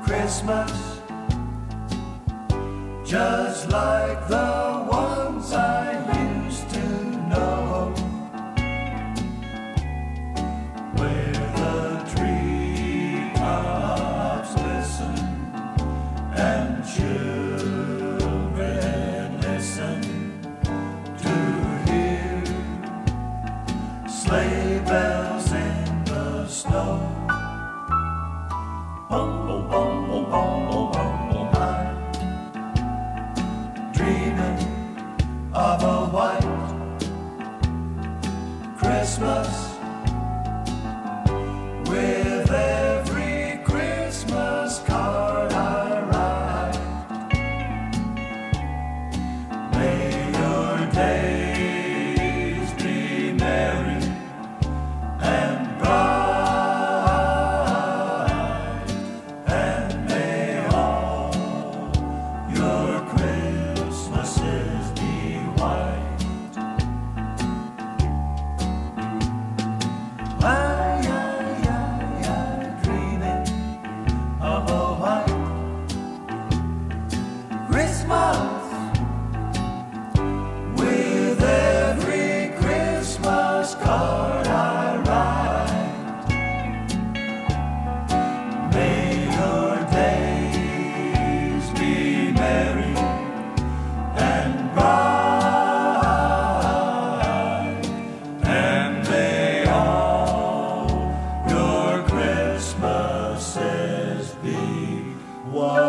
Christmas, just like the ones I used to know, where the treetops glisten and children listen to hear sleigh bells in the snow. Bumble, bumble, bumble, bumble, I'm dreaming of a white Christmas, with every Christmas card I write. May your days be merry and bright. Dreaming of a white Christmas, with every Christmas card I write. May your days be merry and bright, and may all your Christmases be white.